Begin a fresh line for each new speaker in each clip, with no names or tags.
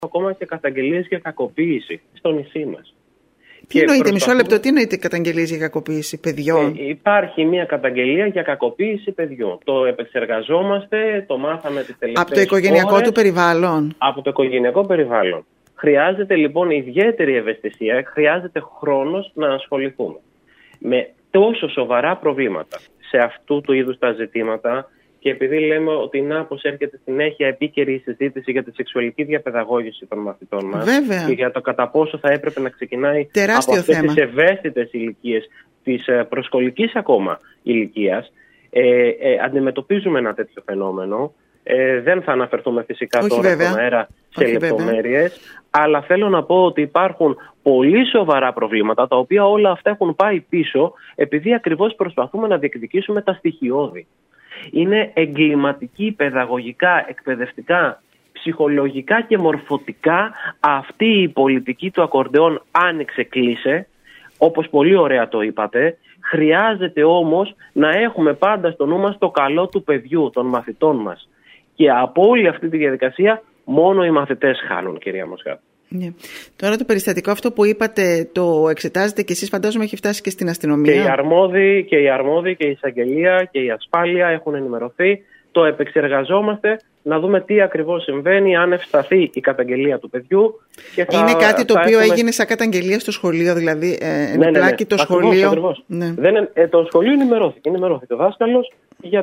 ακόμα και καταγγελίες για κακοποίηση στο νησί μας.
Τι εννοείται, μισό λεπτό, τι εννοείται καταγγελίες για κακοποίηση παιδιών?
Υπάρχει μια καταγγελία για κακοποίηση παιδιών. Το επεξεργαζόμαστε, το μάθαμε τις τελευταίες
Από το οικογενειακό
ώρες,
του περιβάλλον.
Από το οικογενειακό περιβάλλον. Χρειάζεται λοιπόν ιδιαίτερη ευαισθησία, χρειάζεται χρόνος να ασχοληθούμε με τόσο σοβαρά προβλήματα σε αυτού του είδους τα ζητήματα. Και επειδή λέμε ότι πως έρχεται συνέχεια επίκαιρη η συζήτηση για τη σεξουαλική διαπαιδαγώγηση των μαθητών μας,
βέβαια,
και για το κατά πόσο θα έπρεπε να ξεκινάει
τεράστιο
από αυτές
θέμα,
τις ευαίσθητες ηλικίες, της προσχολικής ακόμα ηλικίας, αντιμετωπίζουμε ένα τέτοιο φαινόμενο. Δεν θα αναφερθούμε φυσικά τώρα στον αέρα σε λεπτομέρειες, αλλά θέλω να πω ότι υπάρχουν πολύ σοβαρά προβλήματα, τα οποία όλα αυτά έχουν πάει πίσω, επειδή ακριβώς προσπαθούμε να διεκδικήσουμε τα στοιχειώδη. Είναι εγκληματική, παιδαγωγικά, εκπαιδευτικά, ψυχολογικά και μορφωτικά αυτή η πολιτική του ακορντεόν άνοιξε κλείσε, όπως πολύ ωραία το είπατε. Χρειάζεται όμως να έχουμε πάντα στο νου μας το καλό του παιδιού, των μαθητών μας. Και από όλη αυτή τη διαδικασία μόνο οι μαθητές χάνουν, κυρία Μοσχάτη.
Yeah. Τώρα το περιστατικό αυτό που είπατε το εξετάζετε και εσείς, φαντάζομαι έχει φτάσει και στην αστυνομία.
Και οι αρμόδιοι και η εισαγγελία και η ασφάλεια έχουν ενημερωθεί. Το επεξεργαζόμαστε να δούμε τι ακριβώς συμβαίνει, αν ευσταθεί η καταγγελία του παιδιού. Και
είναι κάτι το οποίο έγινε σαν καταγγελία στο σχολείο, δηλαδή ενεπλάκη το σχολείο.
Ακριβώς. Ναι. Το σχολείο ενημερώθηκε ο δάσκαλος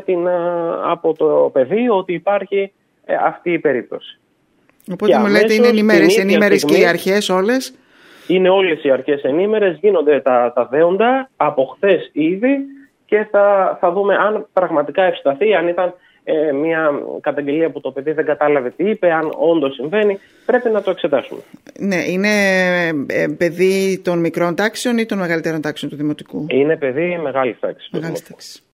από το παιδί ότι υπάρχει αυτή η περίπτωση.
Οπότε μου λέτε είναι ενήμερες και οι αρχές όλες.
Είναι όλες οι αρχές ενήμερες, γίνονται τα δέοντα από χθες ήδη και θα δούμε αν πραγματικά ευσταθεί, αν ήταν μια καταγγελία που το παιδί δεν κατάλαβε τι είπε, αν όντως συμβαίνει, πρέπει να το εξετάσουμε.
Ναι, είναι παιδί των μικρών τάξεων ή των μεγαλύτερων τάξεων του δημοτικού?
Είναι παιδί μεγάλης τάξης.